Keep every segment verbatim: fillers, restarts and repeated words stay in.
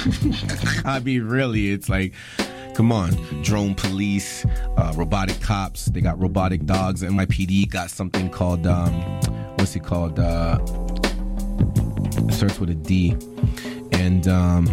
I mean, really, it's like, come on, drone police, uh, robotic cops. They got robotic dogs. N Y P D got something called, um, what's it called? Uh, it starts with a D. And um,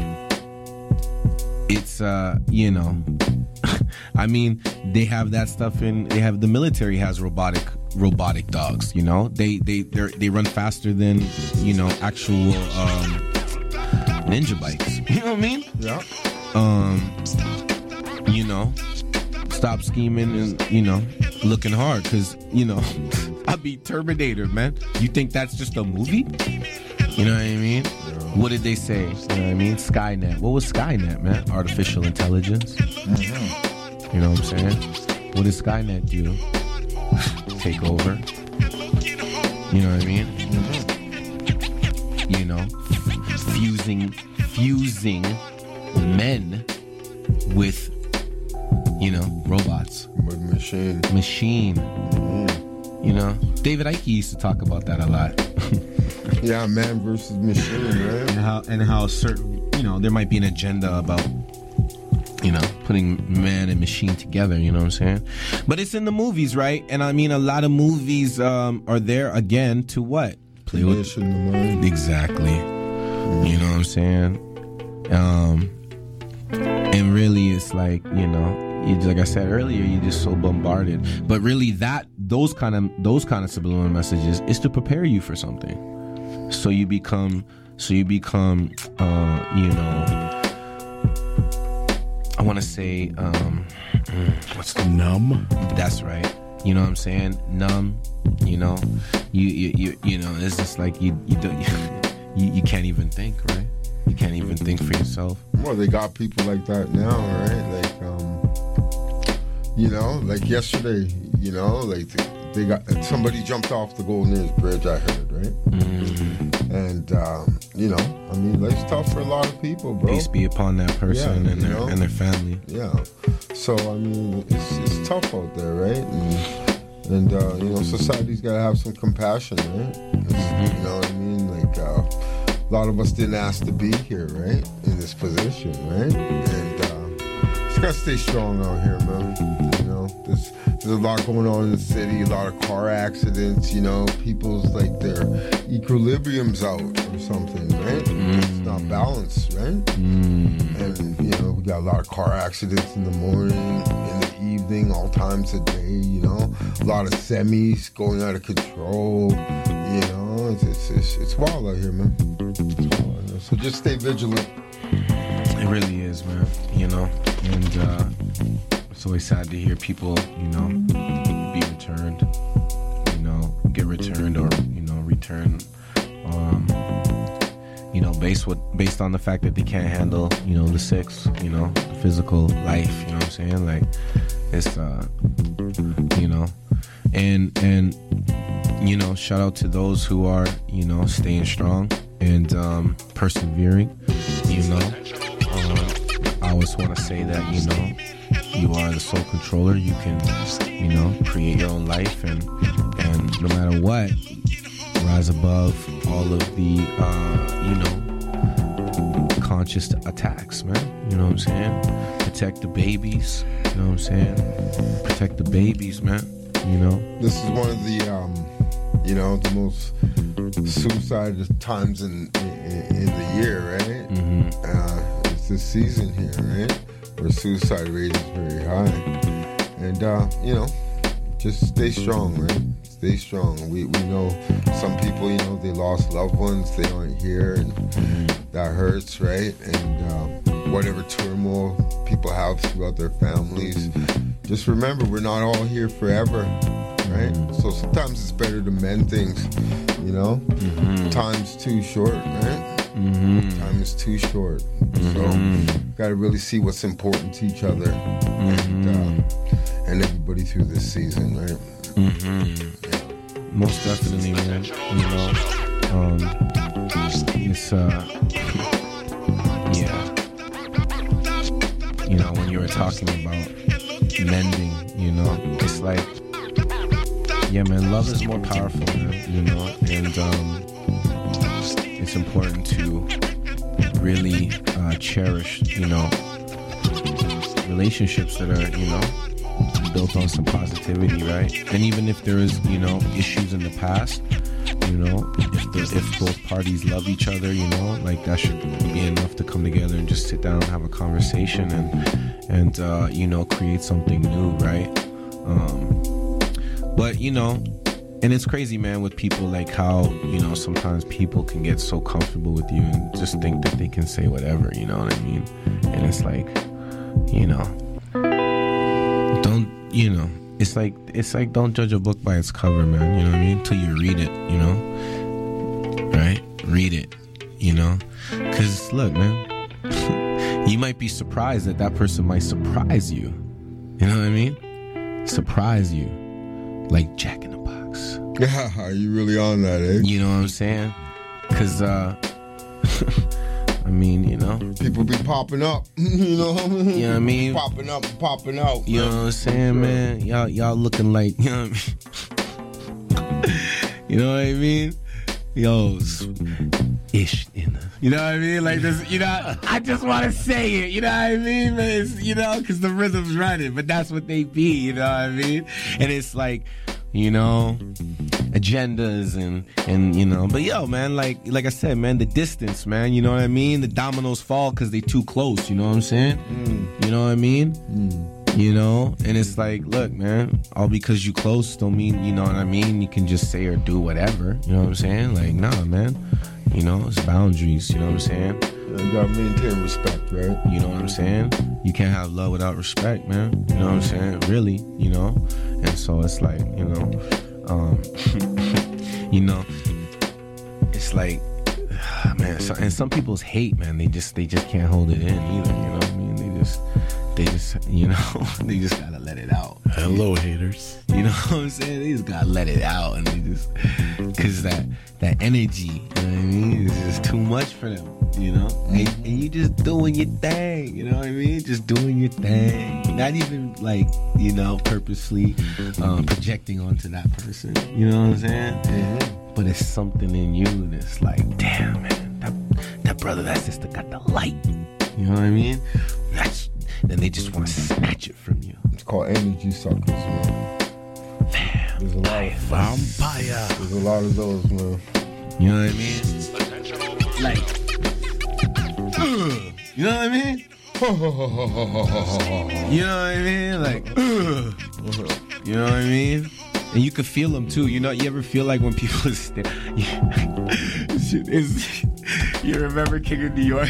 it's, uh, you know, I mean, they have that stuff in, they have, the military has robotic robotic dogs, you know? They, they, they they run faster than, you know, actual um, ninja bikes. You know what I mean? Yeah. Um, you know, stop scheming and, you know, looking hard. Because, you know, I'll be Terminator, man. You think that's just a movie? You know what I mean? What did they say? You know what I mean? Skynet. What was Skynet, man? Artificial intelligence. Mm-hmm. You know what I'm saying? What did Skynet do? Take over. You know what I mean? Mm-hmm. You know, fusing, fusing men with, you know, robots. With machine. Machine. Mm-hmm. You know, David Icke used to talk about that a lot. Yeah, man versus machine, right? And how and how certain, you know, there might be an agenda about, you know, putting man and machine together, you know what I'm saying? But it's in the movies, right? And I mean, a lot of movies um, are there, again, to what? Play with the mind. Exactly. Mm. You know what I'm saying? Um, and really, it's like, you know, you, like I said earlier, you're just so bombarded. But really, that those kind of those kind of subliminal messages is to prepare you for something. So you become, so you become, uh, you know, I want to say, um, what's the numb? That's right. You know what I'm saying? Numb. You know, you you you, you know, it's just like you you don't you, you can't even think, right? You can't even think for yourself. Well, they got people like that now, right? Like, um, you know, like yesterday, you know, like they got somebody jumped off the Golden Ears Bridge. I heard, right? Mm-hmm. And um, you know, I mean, life's tough for a lot of people, bro. Peace be upon that person yeah, and their know? and their family. Yeah. So I mean, it's it's tough out there, right? And and uh, you know, society's got to have some compassion, right? Mm-hmm. You know what I mean? Like uh, a lot of us didn't ask to be here, right? In this position, right? And uh, just gotta stay strong out here, man. You know, there's there's a lot going on in the city, a lot of car accidents. You know, people's like their equilibrium's out or something, right? Mm. It's not balanced, right? Mm. And you know, we got a lot of car accidents in the morning, in the evening, all times of day. You know, a lot of semis going out of control. You know, it's it's it's, it's wild out here, man. It's wild out here. So just stay vigilant. It really is, man. You know, and uh, it's always sad to hear people, you know, be returned. You know, get returned or you know return. Um, you know, based what based on the fact that they can't handle, you know, the six, you know, the physical life. You know what I'm saying? Like, it's, uh, you know, and and you know, shout out to those who are, you know, staying strong and um, persevering. You know, uh, I always want to say that, you know, you are the sole controller. You can, you know, create your own life, and and no matter what, rise above all of the, uh, you know, conscious attacks, man. You know what I'm saying? Protect the babies. You know what I'm saying? Protect the babies, man. You know? This is one of the, um, you know, the most suicide times in, in, in the year, right? Mm-hmm. Uh, it's this season here, right? Where suicide rate is very high. And, uh, you know, just stay strong, right? Stay strong. We we know some people, you know, they lost loved ones, they aren't here, and that hurts, right? And um, whatever turmoil people have throughout their families, just remember we're not all here forever, right? So sometimes it's better to mend things, you know? Mm-hmm. Time's too short, right? Mm-hmm. Time is too short. Mm-hmm. So got to really see what's important to each other mm-hmm. and, uh, and everybody through this season, right? Mm-hmm. Yeah. Most definitely, man. You know, um, it's uh, yeah. You know, when you were talking about mending, you know, it's like, yeah, man, love is more powerful, man. You know, and um, it's important to really uh, cherish, you know, relationships that are, you know, built on some positivity, right? And even if there is, you know, issues in the past, you know, if the, if both parties love each other, you know, like that should be enough to come together and just sit down and have a conversation and and uh, you know, create something new, right? Um, but you know, and it's crazy, man, with people, like how, you know, sometimes people can get so comfortable with you and just think that they can say whatever, you know what I mean? And it's like, you know, don't, you know, it's like, it's like, don't judge a book by its cover, man, you know what I mean? Until you read it, you know? Right? Read it, you know? Because, look, man, you might be surprised that that person might surprise you. You know what I mean? Surprise you. Like Jack in the Box. Yeah, are you really on that, eh? You know what I'm saying? Because, uh, I mean, you know. People be popping up, you know what I mean? You know what I mean? Popping up and popping out. You man. know what I'm saying, man? Y'all, y'all looking like, you know what I mean? You know what I mean? Yo, ish in the, you know what I mean? Like this, you know, I just want to say it, you know what I mean? But it's, you know, because the rhythm's running, but that's what they be, you know what I mean? And it's like, you know, agendas and, and, you know, but yo, man, like, like I said, man, the distance, man, you know what I mean? The dominoes fall because they too close, you know what I'm saying? Mm. You know what I mean? Mm. You know, and it's like, look, man, all because you close don't mean, you know what I mean, you can just say or do whatever, you know what I'm saying? Like, nah, man, you know, it's boundaries, you know what I'm saying? Yeah, you gotta maintain respect, right? You know what I'm saying? You can't have love without respect, man, you know what I'm saying? Really, you know? And so it's like, you know, um, you know, it's like, man, so, and some people's hate, man, they just, they just can't hold it in either, you know what I mean? They just... They just, you know, they just gotta let it out. Hello, haters. You know what I'm saying? They just gotta let it out, and they just, cause that that energy, you know what I mean, is just too much for them, you know. And, and you just doing your thing, you know what I mean? Just doing your thing, not even like, you know, purposely um, projecting onto that person. You know what I'm saying? Mm-hmm. But it's something in you that's like, damn, man, that that brother, that sister got the light. You know what I mean? That's. Then they just want to snatch it from you. It's called energy suckers, man. There's a lot of vampire. There's a lot of those, man. You know what I mean? Like, ugh, you know what I mean? You know what I mean? Like, ugh, you know what I mean? And you can feel them too. You know, you ever feel like when people st- is, you remember King of New York?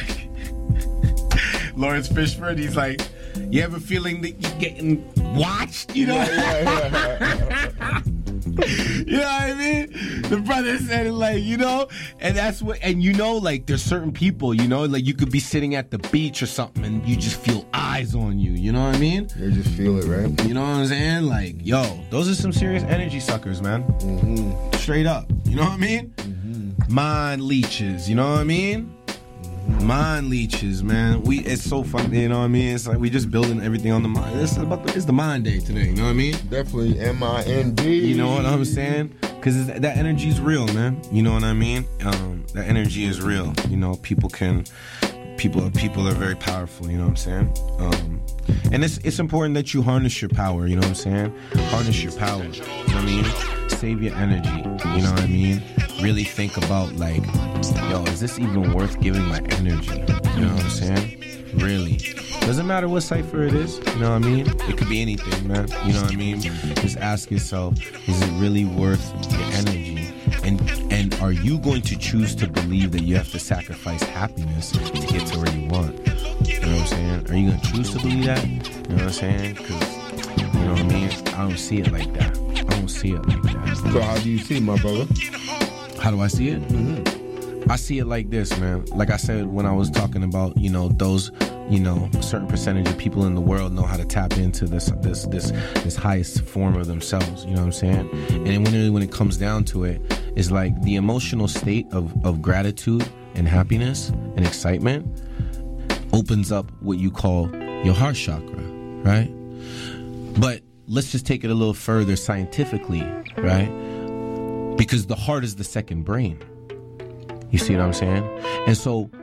Lawrence Fishburne, he's like, you have a feeling that you're getting watched, you know? Yeah, yeah, yeah. You know what I mean? The brother said it like, you know, and that's what, and you know, like, there's certain people, you know, like you could be sitting at the beach or something and you just feel eyes on you, you know what I mean? You just feel it, right? You know what I'm saying? Like, yo, those are some serious energy suckers, man. Mm-hmm. Straight up, you know what I mean? Mm-hmm. Mind leeches, you know what I mean? Mind leeches, man. We it's so fun, you know what I mean? It's like we just building everything on the mind. It's about the, it's the mind day today, you know what I mean? Definitely M I N D. You know what I'm saying? Because that energy is real, man. You know what I mean? Um, that energy is real. You know, people can, people people are very powerful. You know what I'm saying? Um, and it's it's important that you harness your power. You know what I'm saying? Harness your power. You know what I mean? Save your energy. You know what I mean? Really think about like, yo, is this even worth giving my energy? You know what I'm saying? Really. Doesn't matter what cipher it is, you know what I mean? It could be anything, man. You know what I mean? Just ask yourself, is it really worth your energy? And and are you going to choose to believe that you have to sacrifice happiness to get to where you want? You know what I'm saying? Are you going to choose to believe that? You know what I'm saying? Because, you know what I mean? I don't see it like that. I don't see it like that. So how do you see it, my brother? How do I see it? Mm-hmm. I see it like this, man. Like I said when I was talking about, you know, those, you know, a certain percentage of people in the world know how to tap into this this this this highest form of themselves. You know what I'm saying? And when it, when it comes down to it, it's like the emotional state of, of gratitude and happiness and excitement opens up what you call your heart chakra, right? But let's just take it a little further scientifically, right? Because the heart is the second brain. You see what I'm saying? And so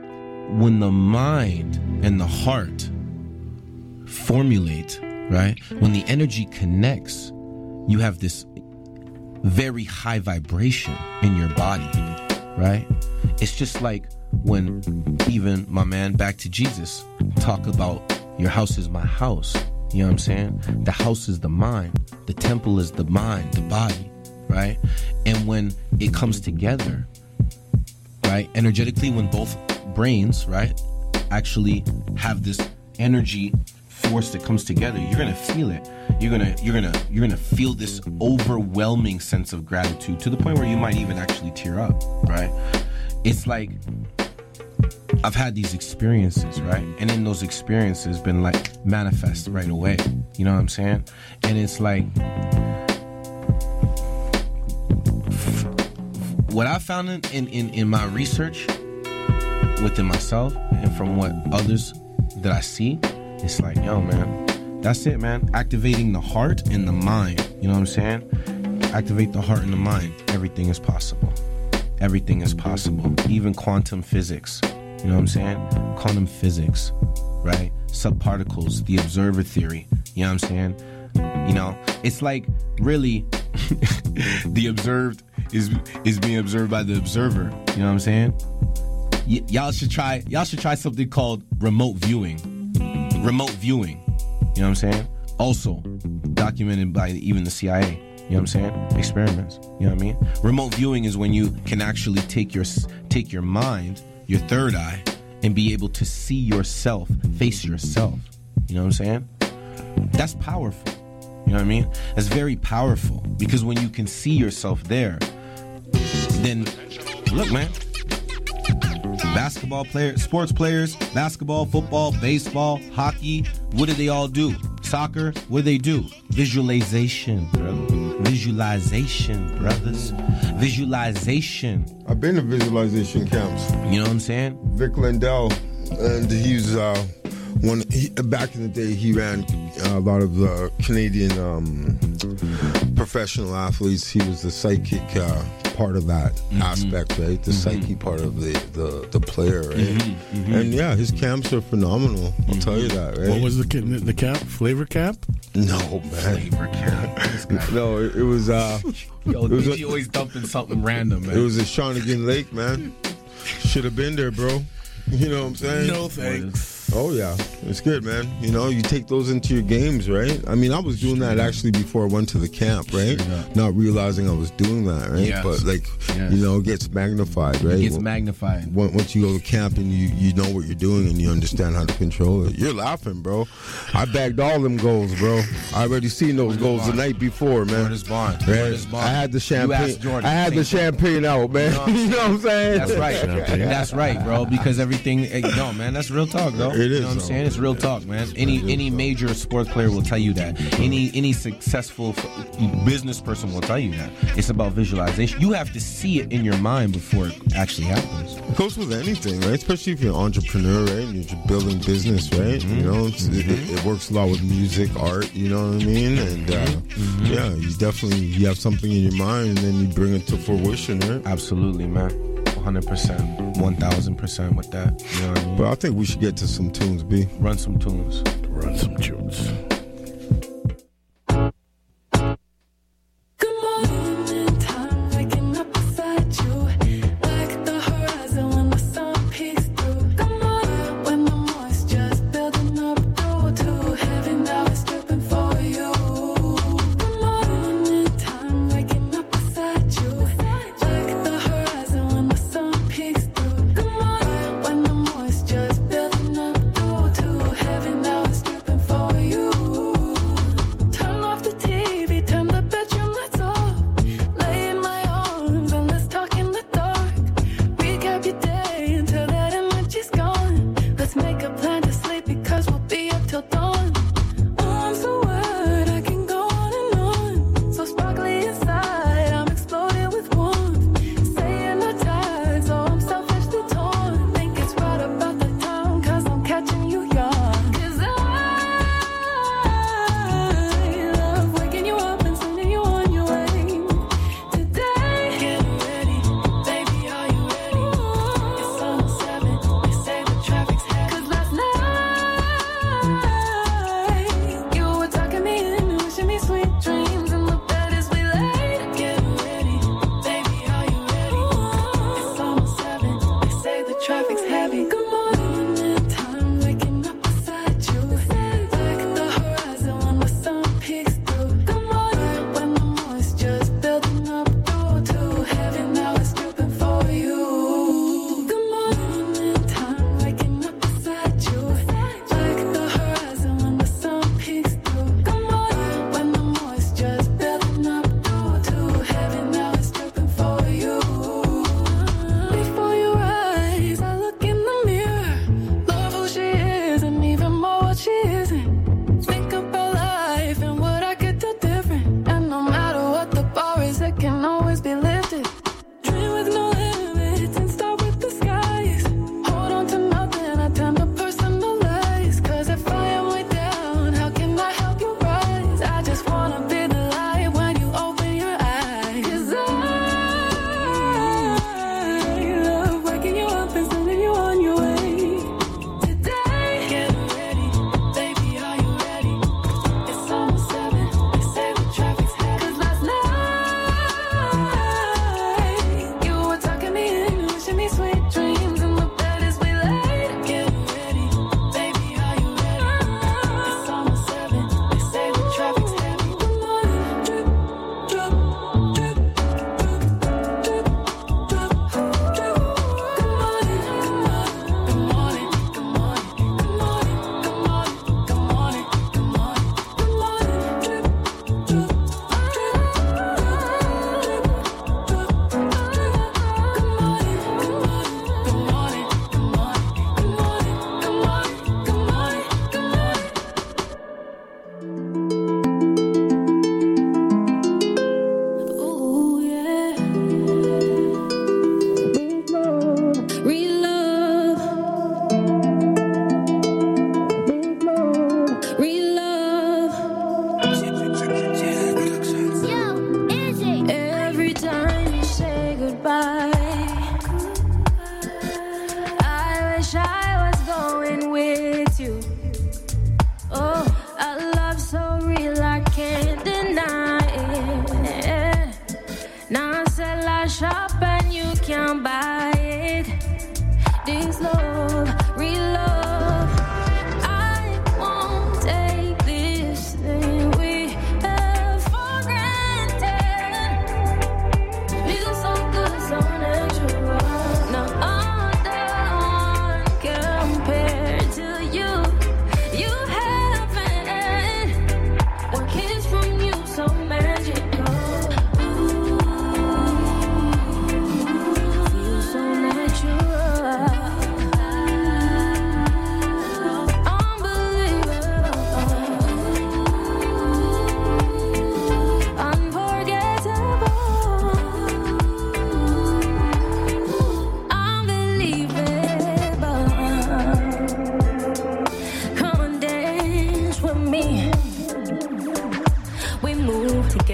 when the mind and the heart formulate, right? When the energy connects, you have this very high vibration in your body, right? It's just like when even my man Back to Jesus talk about your house is my house. You know what I'm saying? The house is the mind. The temple is the mind, the body, right? And when it comes together, right, energetically, when both brains, right, actually have this energy force that comes together, you're gonna feel it. You're gonna, you're gonna, you're gonna feel this overwhelming sense of gratitude to the point where you might even actually tear up, right? It's like I've had these experiences, right? And in those experiences been like manifest right away. You know what I'm saying? And it's like what I found in, in, in, in my research within myself and from what others that I see, it's like, yo, man, that's it, man. Activating the heart and the mind. You know what I'm saying? Activate the heart and the mind. Everything is possible. Everything is possible. Even quantum physics. You know what I'm saying? Quantum physics, right? Subparticles, the observer theory. You know what I'm saying? You know, it's like really the observed is is being observed by the observer. You know what I'm saying? Y- y'all should try. Y'all should try something called remote viewing. Remote viewing. You know what I'm saying? Also documented by even the C I A. You know what I'm saying? Experiments. You know what I mean? Remote viewing is when you can actually take your take your mind, your third eye, and be able to see yourself, face yourself. You know what I'm saying? That's powerful. You know what I mean? That's very powerful because when you can see yourself there, then look, man. Basketball players, sports players, basketball, football, baseball, hockey, what do they all do? Soccer, what do they do? Visualization, brother. Visualization, brothers. Visualization. I've been to visualization camps. You know what I'm saying? Vic Lindell, and he's uh, one. He, back in the day, he ran uh, a lot of the Canadian um, professional athletes. He was the psychic uh, part of that mm-hmm. aspect, right? The mm-hmm. psyche part of the the, the player, right? Mm-hmm. Mm-hmm. And yeah, his camps are phenomenal. I'll mm-hmm. tell you that, right? What was the the camp? Flavor camp? No, man. Flavor camp. No, it, it was. Uh, Yo, it was D J always dumping something random, man. It was at Shawnigan Lake, man. Should have been there, bro. You know what I'm saying? No thanks. Oh, yeah. It's good, man. You know, you take those into your games, right? I mean, I was doing that actually before I went to the camp, right? Not realizing I was doing that, right? Yes. But, like, yes. you know, it gets magnified, right? It gets magnified. Once you go to camp and you, you know what you're doing and you understand how to control it. You're laughing, bro. I bagged all them goals, bro. I already seen those goals Bond? the night before, man. Word is bond. Right? Word is bond. I had the champagne. Jordan, I had the champaign out, man. You know, you know what I'm saying? That's right. That's right, bro. Because everything, no, man, that's real talk, though. It is. You know what I'm though. saying? It's real talk, man. Any any major sports player will tell you that. Any any successful business person will tell you that. It's about visualization. You have to see it in your mind before it actually happens. It goes with anything, right? Especially if you're an entrepreneur, right? And you're building business, right? Mm-hmm. You know, it's, mm-hmm. it, it works a lot with music, art. You know what I mean? And uh, mm-hmm. yeah, you definitely you have something in your mind, and then you bring it to fruition, right? Absolutely, man. one hundred percent, one thousand percent with that. You know what I mean? But I think we should get to some tunes, B. Run some tunes. Run some tunes. You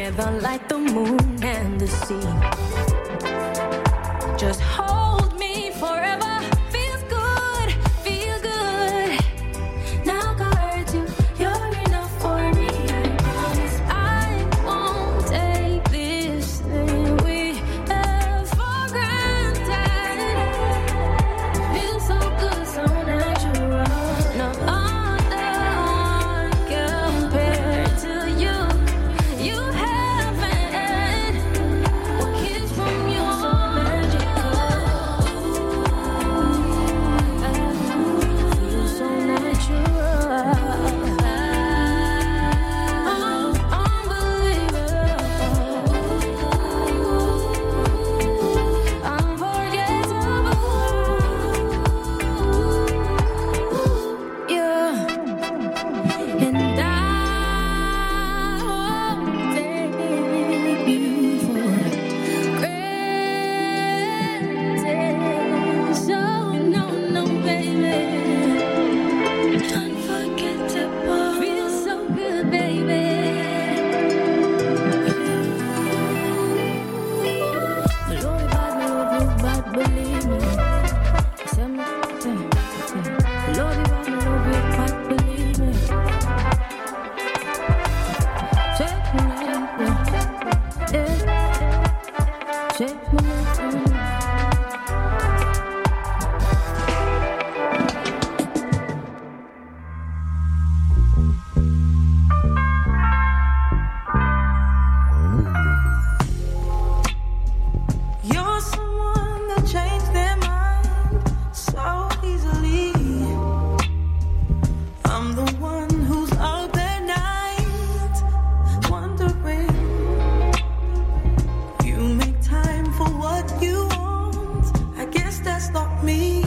together like the moon and the sea. Just hold me forever. Feels good, feel good. Now got you, you're enough for me. I promise I won't take this thing we have for granted. Feels so good, so natural. No other one compared to you. You haven't. A kiss from you so magical. Feels so natural. Unbelievable. Unforgettable. Yeah. And I won't take you for granted. So no, no, baby. Unforgettable. Feels so good, baby. Lord, bad, love you, bad, believe me. Some- Lord, bad, love you, bad, believe me. Check me out, yeah. Check me out. You're someone that changed their mind so easily. I'm the one who's up at night wondering. You make time for what you want. I guess that's not me.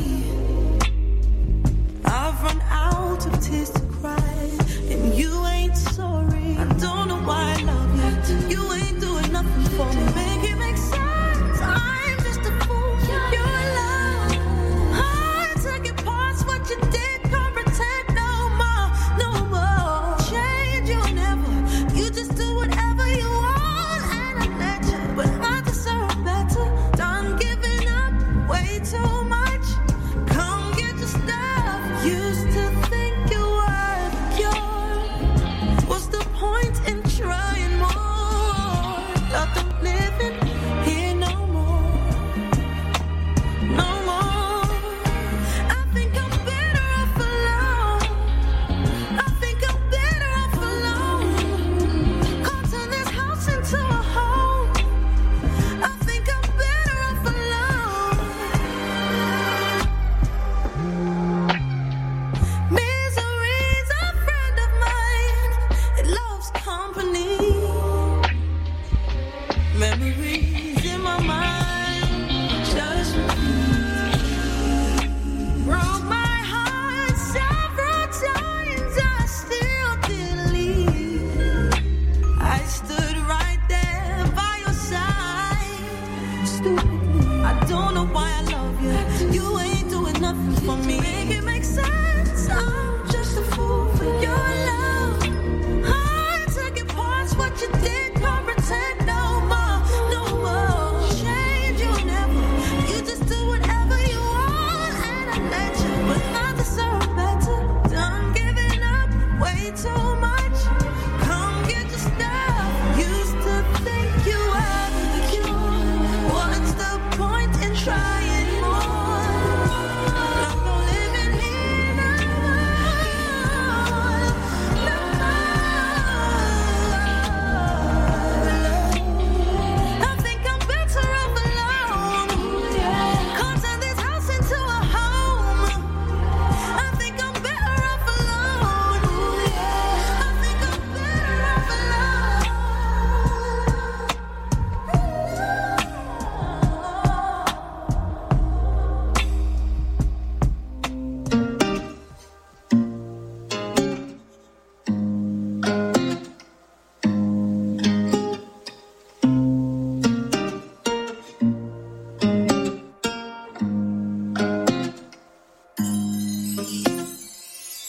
I've run out of tears to cry, and you ain't sorry. I don't know why I love you. You ain't doing nothing for me. Make it make sense. I'm just a fool for your love. Hard to get past what you did. Can't pretend no more, no more. Change you never. You just do whatever you want, and I let you. But I deserve better. Done giving up way too much. Come get your stuff. Used to think you were the cure. What's the point in trying more? Nothing living here no more, no more. I think I'm better off alone. I think I'm better off alone. Can't turn this house into a home. I think I'm better off alone. Misery's a friend of mine. It loves company. Memories in my mind just broke my heart several times. I still didn't leave. I stood right there by your side. Stupidly, I don't know why I love you. You ain't doing nothing for me. Make it make sense. I'm just a fool for your love. Hard to get past what you did. Can't pretend no more, no more. Change you never. You just do whatever you want, and I let you. But I deserve better. Done giving up way too much. Come get your stuff. Used to think you were the cure. What's the point in trying more? I'm not living here no more, no more. I think I'm better off alone. Can't turn this house into a home. I think I'm better off alone. I think I'm better off alone.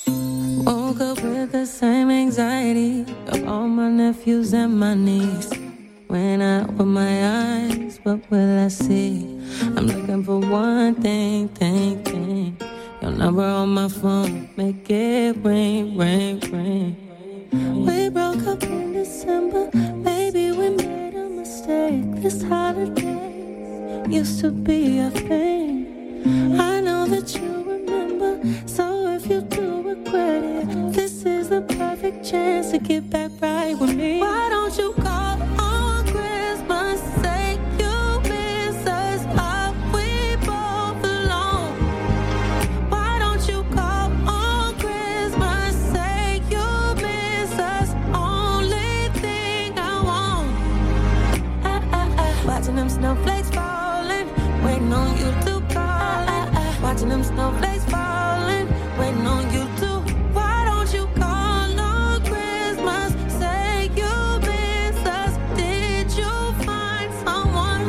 Woke up with the same anxiety of all my nephews and my niece. when I open my eyes, what will I see? I'm looking for one thing, thing, thing. Your number on my phone, make it ring, ring, ring. We broke up in December, maybe we made a mistake. This holiday used to be a thing. I know that you remember, so if you do regret it, this is the perfect chance to get back right with me. Why don't you call on Christmas? Say you miss us, are we both alone? Why don't you call on Christmas? Say you miss us, only thing I want. I, I, I. Watching them snowflakes falling, waiting on you to call. I, I, I. Watching them snowflakes falling, waiting on you to. Why don't you call on Christmas? Say you miss us. Did you find someone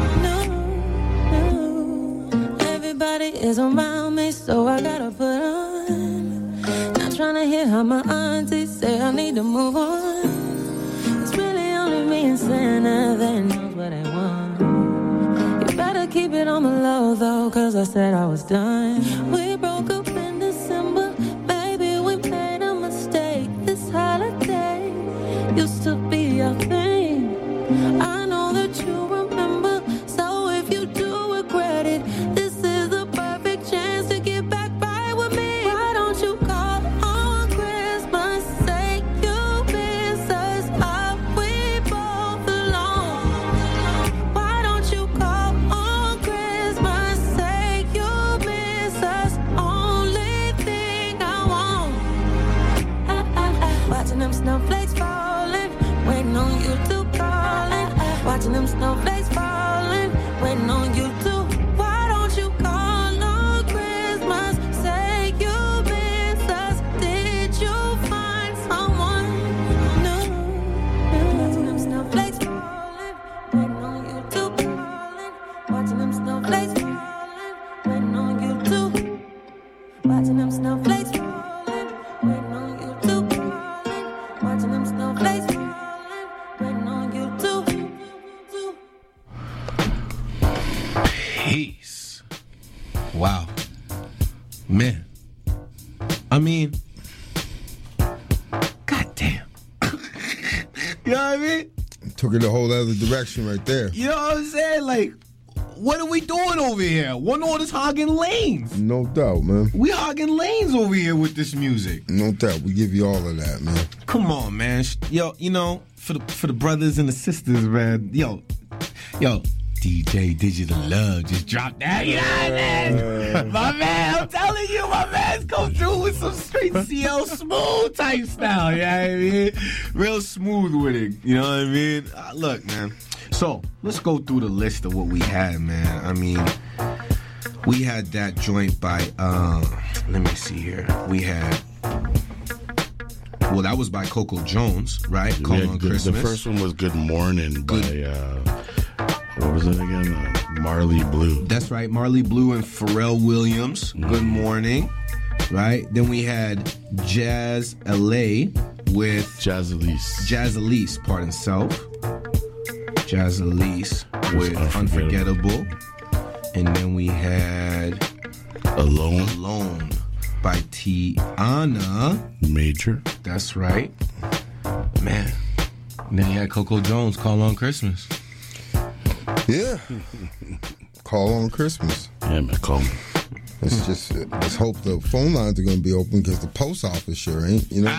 new? Everybody is around me, so I gotta put on. Not trying to hear how my aunties say I need to move on. It's really only me and Santa that knows what I want. You better keep it on the low though, cause I said I was done. We broke up in December, baby, we made a mistake. This holiday used to be a thing. I know that you remember, so if you do regret it, this is the perfect chance to get back right with me. Why don't you call on Christmas? Say you miss us, are we both alone? Why don't you call on Christmas? Say you miss us, only thing I want. I, I, I. Watching them snowflakes falling, waiting on you to call it. Watching them snowflakes falling, waiting on you to. Why don't you call on Christmas? Say you miss us. Did you find someone new? Watching them snowflakes falling, waiting on you to call it. Watching them snowflakes falling, waiting on you to. Watching them snowflakes falling, waiting on you to call it. Watching them snowflakes falling, waiting on you to. Peace. Wow. Man. I mean, goddamn. You know what I mean? Took it a whole other direction right there. You know what I'm saying? Like, what are we doing over here? One all this hogging lanes. No doubt, man. We hogging lanes over here with this music. No doubt. We give you all of that, man. Come on, man. Yo, you know, for the for the brothers and the sisters, man. Yo, yo, D J Digital Love just dropped that. You know what I mean? My man, I'm telling you, my man's come through with some straight C L smooth type style. You know what I mean? Real smooth with it. You know what I mean? Uh, look, man. So, let's go through the list of what we had, man. I mean, we had that joint by, uh, let me see here. We had, well, that was by Coco Jones, right? Call Yeah, on good- Christmas. The first one was Good Morning Good. by, uh, what was it again? Uh, Marley Blue. That's right, Marley Blue and Pharrell Williams. Good morning, right? Then we had Jazz L A with Jazz Elise. Jazz Elise, pardon self. Jazz Elise with Unforgettable. Unforgettable. And then we had Alone. Alone by Tiana. Major. That's right. Man. And then you had Coco Jones, Call on Christmas. Yeah. Call on Christmas. Yeah, man, call me. Let's just let's hope the phone lines are going to be open because the post office sure ain't. You know,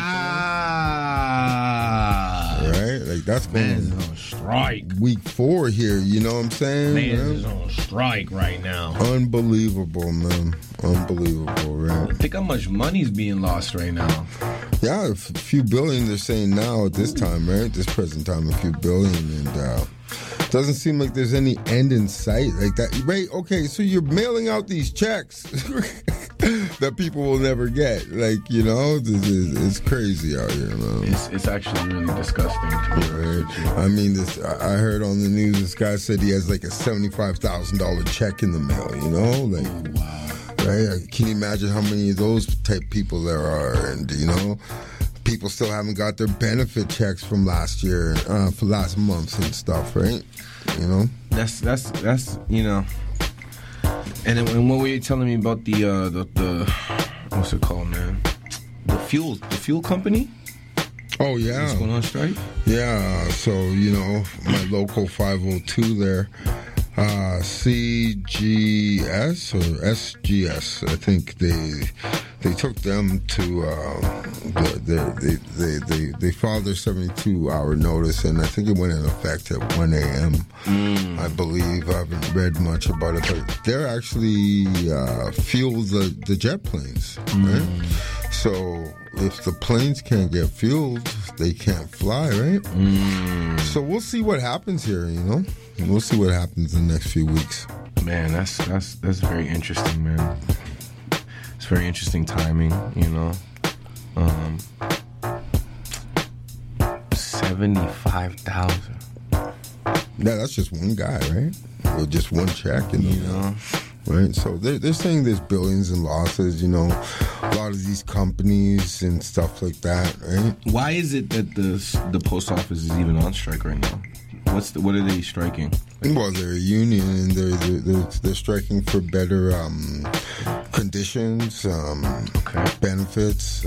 Ah. right? Like that's Man's going on strike. week four here. You know what I'm saying? Man's man? on strike right now. Unbelievable, man. Unbelievable, right? Think how much money's being lost right now. Yeah, a f- few billion they're saying now at this time, right? This present time, a few billion, and uh, doesn't seem like there's any end in sight like that. Right? Okay, so you're mailing out these checks that people will never get. Like, you know, this is, it's crazy out here, man. It's it's actually really disgusting. To be honest Right. with you. I mean, this. I I heard on the news this guy said he has like a seventy-five thousand dollar check in the mail. You know, like, Wow. right? Can you imagine how many of those type people there are? And you know, people still haven't got their benefit checks from last year, uh, for last month and stuff, right? You know, That's that's that's you know. And, then, and what were you telling me about the uh, the the what's it called, man? The fuel the fuel company. oh yeah, What's going on strike? yeah. So you know, my local five oh two there, uh, C G S or S G S, I think they they took them to uh, the, the, they, they they they filed their seventy-two hour notice, and I think it went in effect at one a.m. Mm. I believe. I haven't read much about it, but they're actually uh, fuel the the jet planes, right? Mm. So if the planes can't get fueled, they can't fly, right? Mm. So we'll see what happens here, you know? We'll see what happens in the next few weeks. Man, that's that's that's very interesting, man. It's very interesting timing, you know. Um, seventy-five thousand. Yeah, that's just one guy, right? Or just one check, you know? You know. Right? So they're, they're saying there's billions in losses, you know, a lot of these companies and stuff like that, right? Why is it that the the post office is even on strike right now? What's the, what are they striking? Well, they're a union, and they're they're, they're, they're striking for better um, conditions, um, Okay. benefits,